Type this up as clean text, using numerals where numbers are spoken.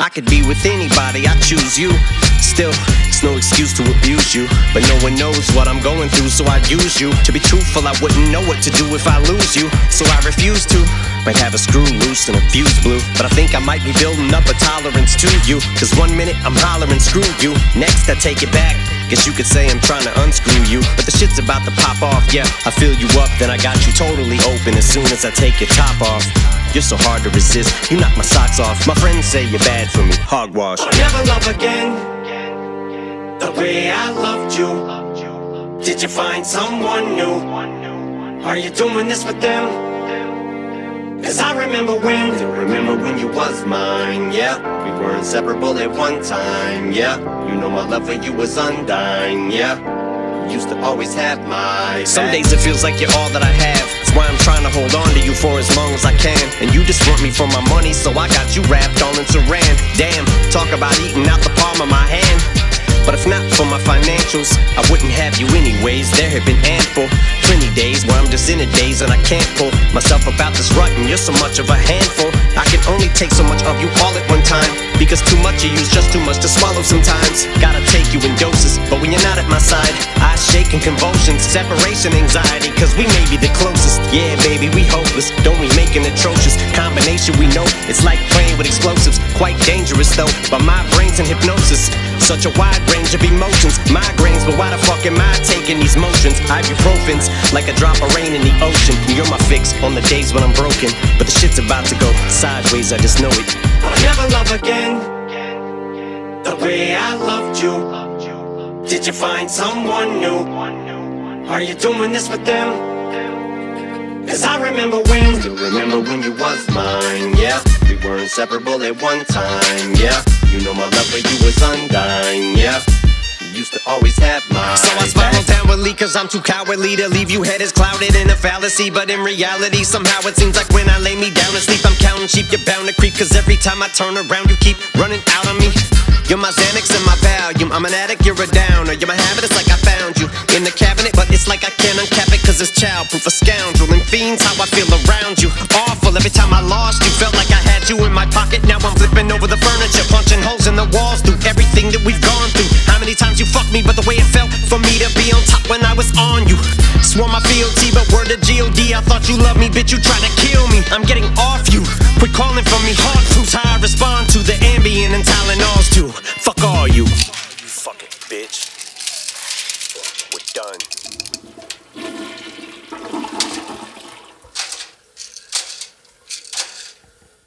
I could be with anybody, I choose you. Still, it's no excuse to abuse you, but no one knows what I'm going through, so I use you. To be truthful, I wouldn't know what to do if I lose you, so I refuse to. Might have a screw loose and a fuse blew, but I think I might be building up a tolerance to you. Cause 1 minute I'm hollering screw you, next I take it back. Guess you could say I'm trying to unscrew you, but the shit's about to pop off, yeah. I fill you up, then I got you totally open as soon as I take your top off. You're so hard to resist, you knock my socks off. My friends say you're bad for me, hogwash. I'll never love again the way I loved you. Did you find someone new? Are you doing this with them? Cause I remember when you was mine, yeah. We were inseparable at one time, yeah. You know my love for you was undying, yeah. You used to always have my back. Some days it feels like you're all that I have. That's why I'm trying to hold on to you for as long as I can. And you just want me for my money, so I got you wrapped all in saran. Damn, talk about eating out the palm of my hand. But if not for my financials, I wouldn't have you anyways. There have been ample, plenty days where I'm just in a daze and I can't pull myself about this rut, and you're so much of a handful. I can only take so much of you all at one time, because too much of you's just too much to swallow sometimes. Gotta take you in doses, but when you're not at my side, I shake in convulsions, separation anxiety, cause we may be the closest. Yeah, baby, we hopeless, don't we make an atrocious combination? We know it's like playing with explosives, quite dangerous though, but my brain's in hypnosis. Such a wide range of emotions, migraines, but why the fuck am I taking these motions? Ibuprofen's like a drop of rain in the ocean. You're my fix on the days when I'm broken, but the shit's about to go sideways, I just know it. I'll never love again the way I loved you. Did you find someone new? Are you doing this with them? Cause I remember when you was mine, yeah. We were inseparable at one time, yeah. You know my love for you was undying, yeah. You used to always have my So I spiral downwardly cause I'm too cowardly to leave you head is clouded in a fallacy. But in reality somehow it seems like when I lay me down to sleep I'm counting sheep, you're bound to creep. Cause every time I turn around you keep running out on me. You're my Xanax and my Valium, I'm an addict, you're a downer. You're my habit, it's like I found you in the cabinet, but it's like I can't uncap it cause it's childproof. A scoundrel and fiends, how I feel around you. Awful, every time I lost you felt like I had you in my pocket. Now I'm flipping over the furniture, punching holes in the walls through everything that we've gone through. How many times you fucked me, but the way it felt for me to be on top when I was on you. Swore my fealty, but word to G.O.D. I thought you loved me, bitch, you tried to kill me. I'm getting off you, quit calling for me. Hard proofs how I respond to the Ambien and Tylenols too. Fuck all you fucking bitch.